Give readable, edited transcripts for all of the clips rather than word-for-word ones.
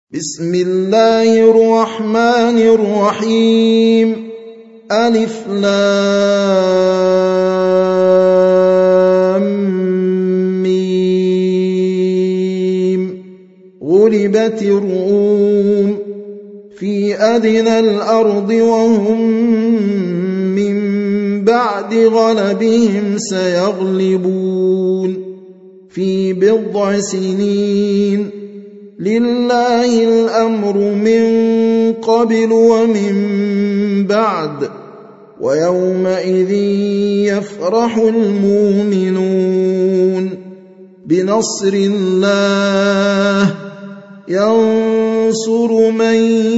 بسم الله الرحمن الرحيم. ألف لام ميم. غلبت الروم في أدنى الأرض وهم من بعد غلبهم سيغلبون في بضع سنين. لله الأمر من قبل ومن بعد ويومئذ يفرح المؤمنون بنصر الله ينصر من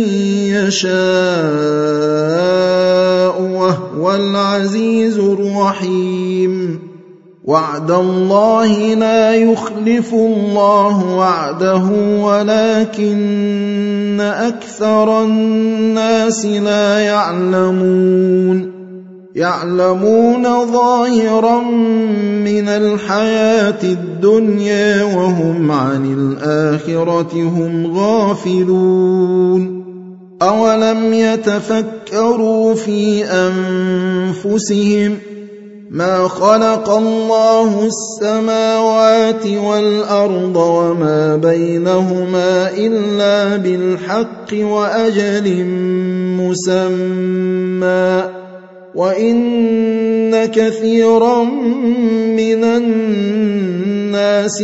يشاء وهو العزيز الرحيم. وعد الله لا يخلف الله وعده ولكن أكثر الناس لا يعلمون ظاهرا من الحياة الدنيا وهم عن الآخرة هم غافلون. أولم يتفكروا في أنفسهم ما خلق الله السماوات والأرض وما بينهما إلا بالحق وأجل مسمى وإن كثيرا من الناس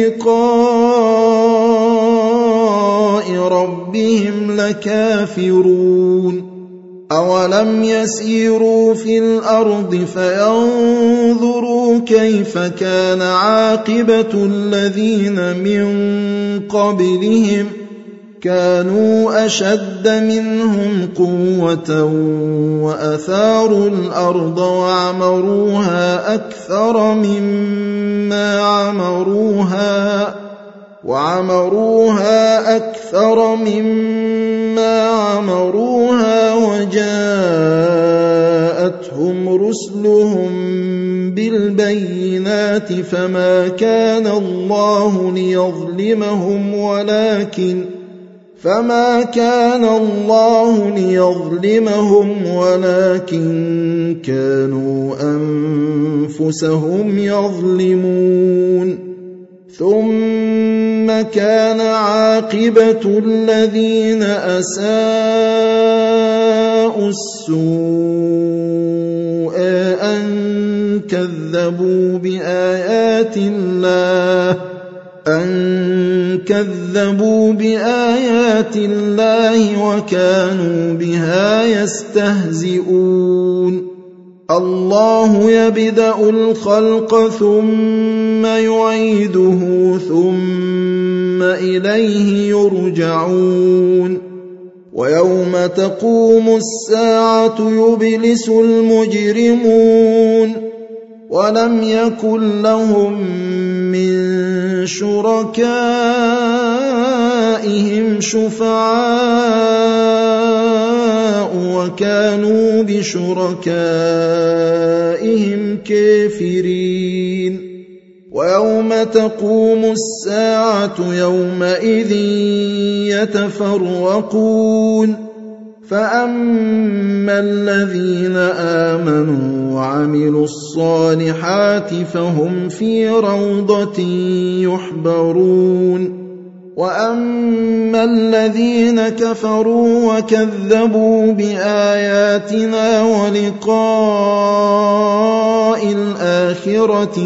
بلقاء ربهم لكافرون. أولم يسيروا في الأرض فينظروا كيف كان عاقبة الذين من قبلهم كانوا أشد منهم قوة وأثاروا الأرض وعمروها أكثر مما عمروها وجاءتهم رسلهم بالبينات فما كان الله ليظلمهم ولكن كانوا أنفسهم يظلمون. ثم كان عاقبة الذين أساءوا السوء أن كذبوا بآيات الله وكانوا بها يستهزئون. الله يبدأ الخلق ثم يعيده ثم إليه يرجعون. ويوم تقوم الساعة يبلس المجرمون ولم يكن لهم من شركائهم شفعاء وكانوا بشركائهم كافرين. ويوم تقوم الساعة يومئذ يتفرقون فأما الذين آمنوا وعملوا الصالحات فهم في روضة يحبرون. وأما الذين كفروا وكذبوا بآياتنا ولقاء الآخرة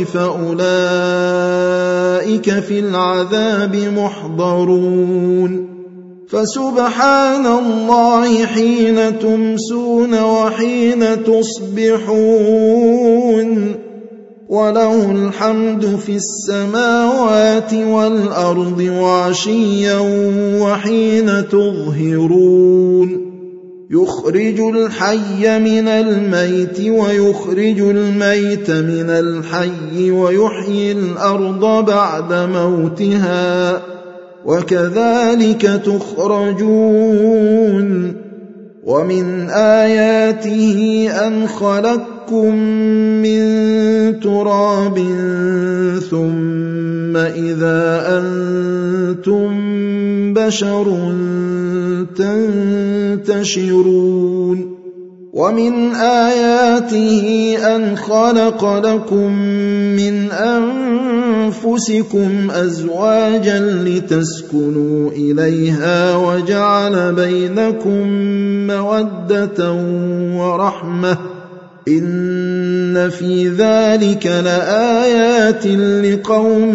فأولئك في العذاب محضرون. فسبحان الله حين تمسون وحين تصبحون وله الحمد في السماوات والأرض وعشيا وحين تظهرون. يخرج الحي من الميت ويخرج الميت من الحي ويحيي الأرض بعد موتها وكذلك تخرجون. ومن آياته أن خلقكم من تراب ثم إذا أنتم بشر تنتشرون ومن آياته أن خلق لكم من أنفسكم أزواجا لتسكنوا إليها وجعل بينكم مودة ورحمة إن في ذلك لآيات لقوم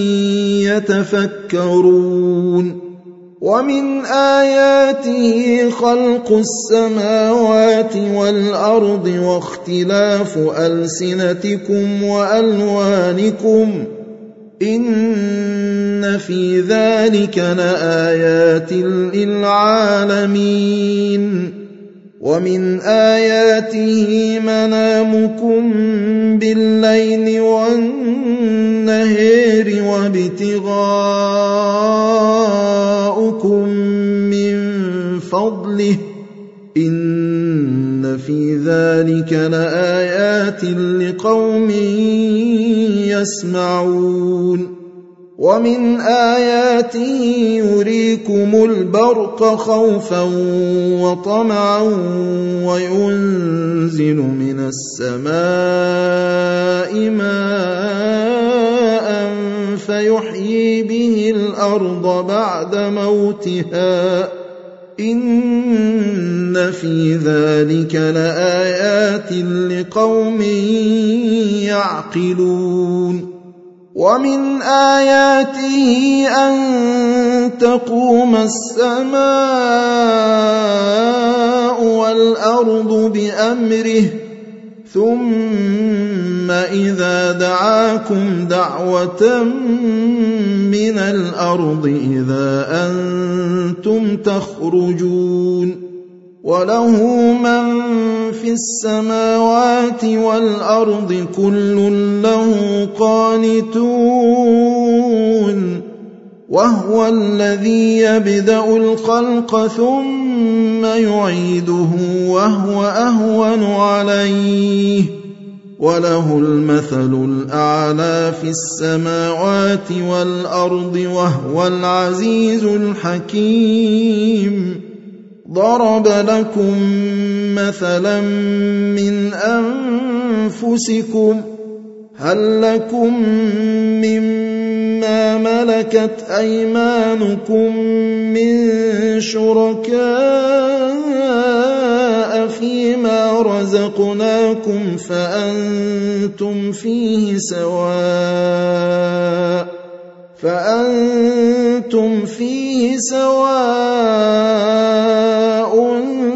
يتفكرون ومن آياته خلق السماوات والأرض واختلاف ألسنتكم وألوانكم إن في ذلك لآيات للعالمين ومن آياته منامكم بالليل والنهار وابتغاؤكم من فضله إن في ذلك لآيات لقوم يسمعون ومن آياته يريكم البرق خوفا وطمعا وينزل من السماء ماء فيحيي به الأرض بعد موتها إن في ذلك لآيات لقوم يعقلون ومن آياته أن تقوم السماء والأرض بأمره ثم إذا دعاكم دعوة من الأرض إذا أنتم تخرجون وله من في السماوات والأرض كل له قانتون وهو الذي يبدأ الخلق ثم يعيده وهو أهون عليه وله المثل الأعلى في السماوات والأرض وهو العزيز الحكيم ضرب لكم مثلا من أنفسكم هل لكم مما ملكت أيمانكم من شركاء فيما رزقناكم فأنتم فيه سواء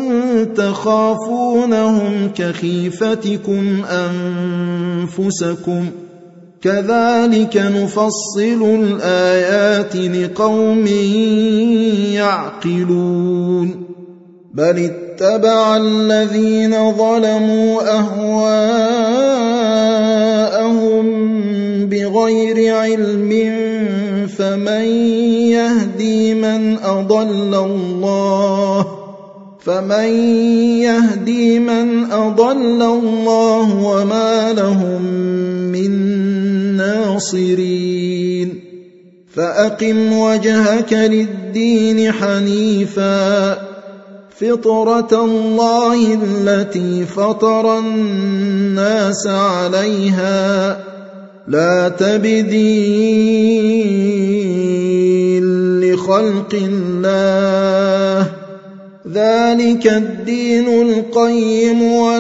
تخافونهم كخيفتكم أنفسكم كذلك نفصل الآيات لقوم يعقلون بل اتبع الذين ظلموا أهواءهم بغير علم فمن يهدي من أضل الله وما لهم من ناصرين فأقم وجهك للدين حنيفا فطرة الله التي فطر الناس عليها لا تبديل لخلق الله ذلك الدين القيم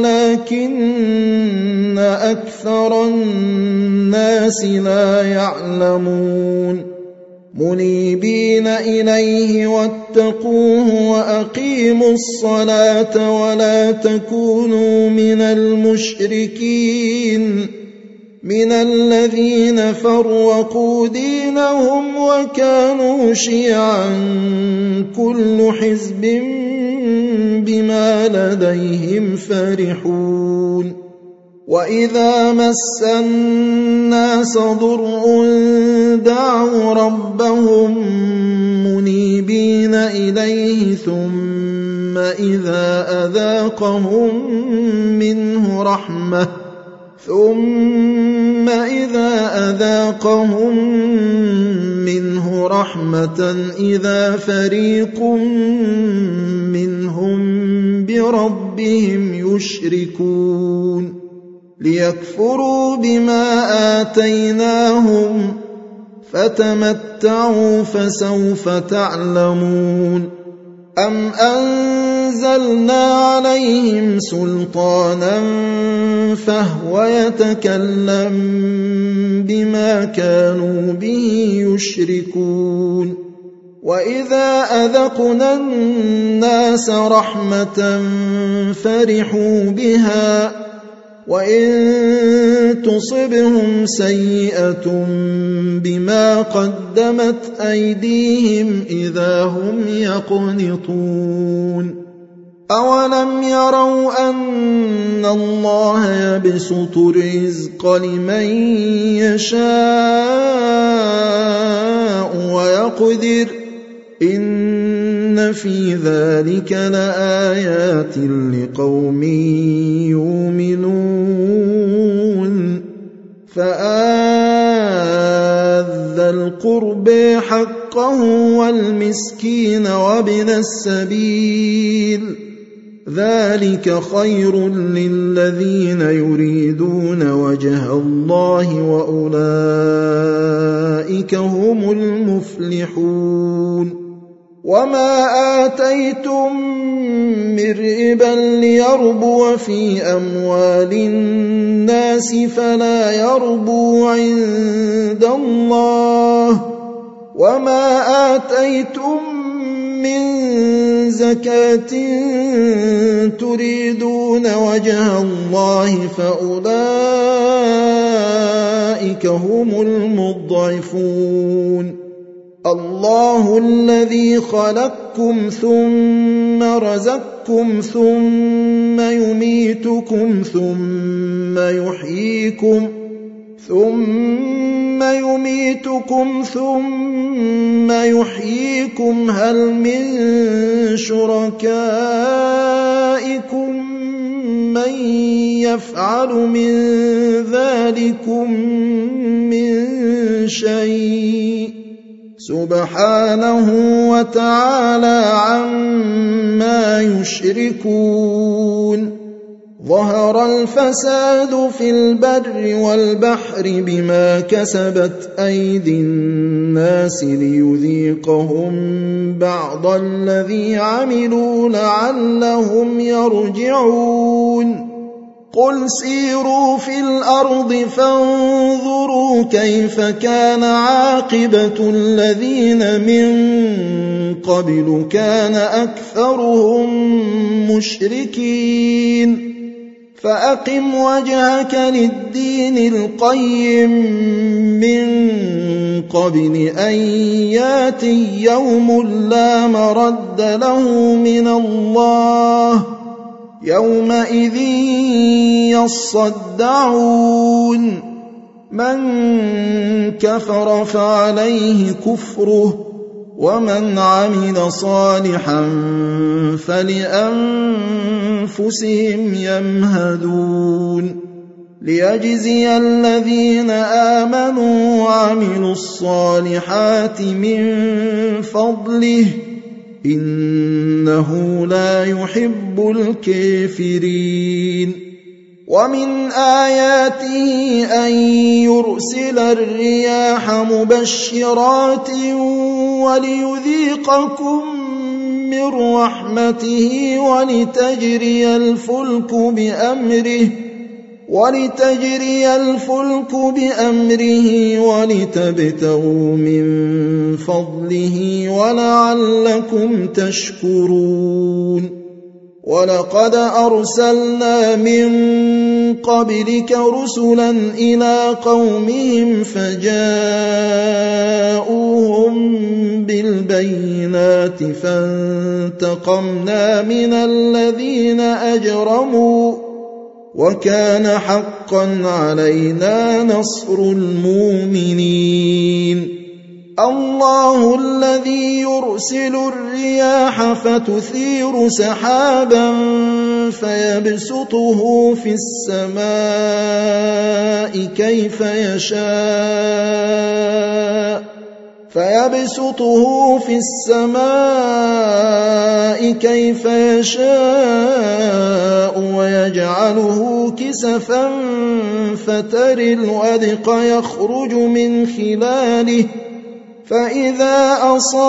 ولكن أكثر الناس لا يعلمون منيبين إليه واتقوه وأقيموا الصلاة ولا تكونوا من المشركين من الذين فرقوا دينهم وكانوا شيعا كل حزب بما لديهم فرحون وإذا مس الناس ضر دعوا ربهم منيبين إليه ثم إذا أذاقهم منه رحمة إذا فريق منهم بربهم يشركون ليكفروا بما آتيناهم فتمتعوا فسوف تعلمون أم أنزلنا عليهم سلطانا فهو يتكلم بما كانوا به يشركون وإذا أذقنا الناس رحمة فرحوا بها وإن تصبهم سيئة بما قدمت أيديهم إذا هم يقنطون أولم يروا أن الله يبسط الرزق لمن يشاء ويقدر إن في ذلك لآيات لقوم يؤمنون فآذ القرب حقه والمسكين وابن السبيل ذلك خير للذين يريدون وجه الله وأولئك هم المفلحون وما آتيتم من ربا ليربو في أموال الناس فلا يربو عند الله وما آتيتم من زكاة تريدون وجه الله فأولئك هم المضعفون الله الذي خلقكم ثم رزقكم ثم يميتكم ثم يحييكم هل من شركائكم من يفعل من ذلكم من شيء سبحانه وتعالى عما يشركون ظهر الفساد في البر والبحر بما كسبت أيدي الناس ليذيقهم بعض الذي عملوا لعلهم يرجعون قل سيروا في الأرض فانظروا كيف كان عاقبة الذين من قبل كان أكثرهم مشركين فأقم وجهك للدين القيم من قبل أن ياتي يوم لا مرد له من الله يومئذ يصدعون من كفر فعليه كفره ومن عمل صالحا فلأنفسهم يمهدون ليجزي الذين آمنوا وعملوا الصالحات من فضله إنه لا يحب الكافرين ومن آياته أن يرسل الرياح مبشرات وليذيقكم من رحمته ولتجري الفلك بأمره ولتبتغوا من فضله ولعلكم تشكرون ولقد أرسلنا من قبلك رسلا إلى قومهم فجاءوهم بالبينات فانتقمنا من الذين أجرموا وكان حقا علينا نصر المؤمنين الله الذي يرسل الرياح فتثير سحابا فيبسطه في السماء كيف يشاء ويجعله كسفا فترى الودق يخرج من خلاله فإذا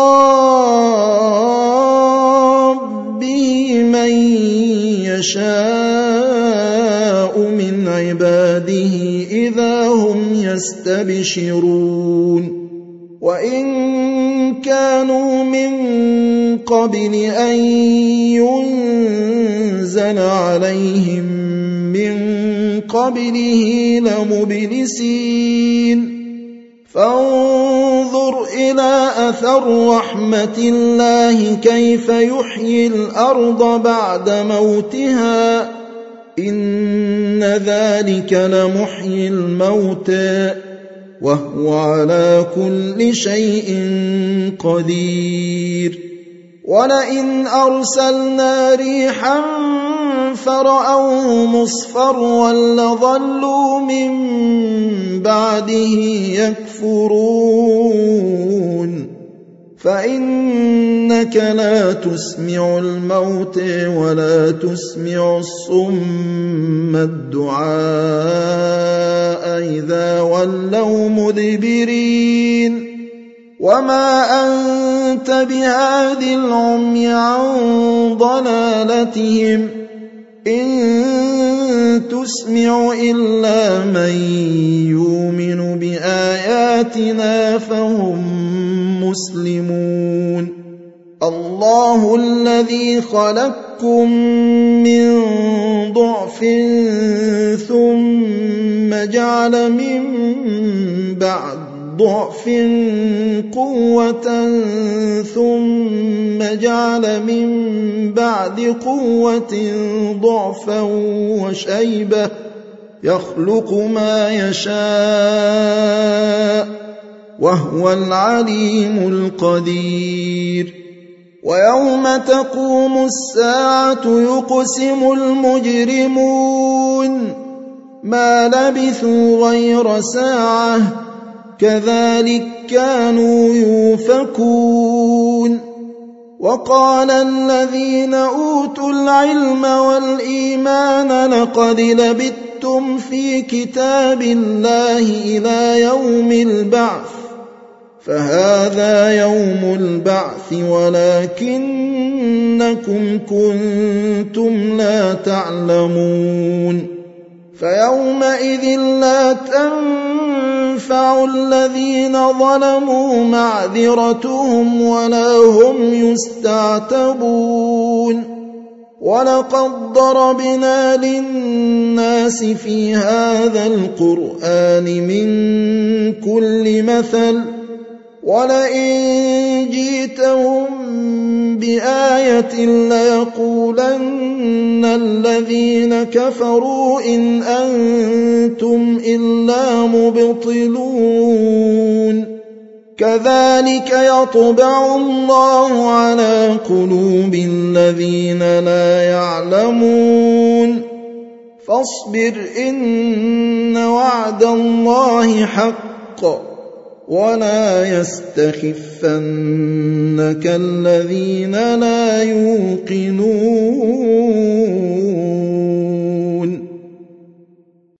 أصاب به من يشاء من عباده إذا هم يستبشرون وإن كانوا من قبل أن ينزل عليهم من قبله لمبلسين فانظر إلى أثر رحمة الله كيف يحيي الأرض بعد موتها إن ذلك لمحيي الموتى وهو على كل شيء قدير ولئن أرسلنا ريحا فرأوه مصفرا لظلوا من بعده يكفرون فإنك لا تسمع الموت ولا تسمع الصم الدعاء إذا ولوا مدبرين وما أنت بهاد العمي عن ضلالتهم إن تسمع إلا من يؤمن بآياتنا فهم مسلمون الله الذي خلقكم من ضعف ثم جعل من بعد ضعف قوة ثم جعل من بعد قوة ضعفا وشيبة يخلق ما يشاء وهو العليم القدير ويوم تقوم الساعة يقسم المجرمون ما لبثوا غير ساعة كذلك كانوا يؤفكون وقال الذين أوتوا العلم والإيمان لقد لبثتم في كتاب الله إلى يوم البعث فهذا يوم البعث ولكنكم كنتم لا تعلمون فيومئذ لا تنفع الذين ظلموا معذرتهم ولا هم يستعتبون ولقد ضربنا للناس في هذا القرآن من كل مثل ولئن جئتهم بآية ليقولن الذين كفروا إن أنتم إلا مبطلون كذلك يطبع الله على قلوب الذين لا يعلمون فاصبر إن وعد الله حق ولا يستخفنك الذين لا يوقنون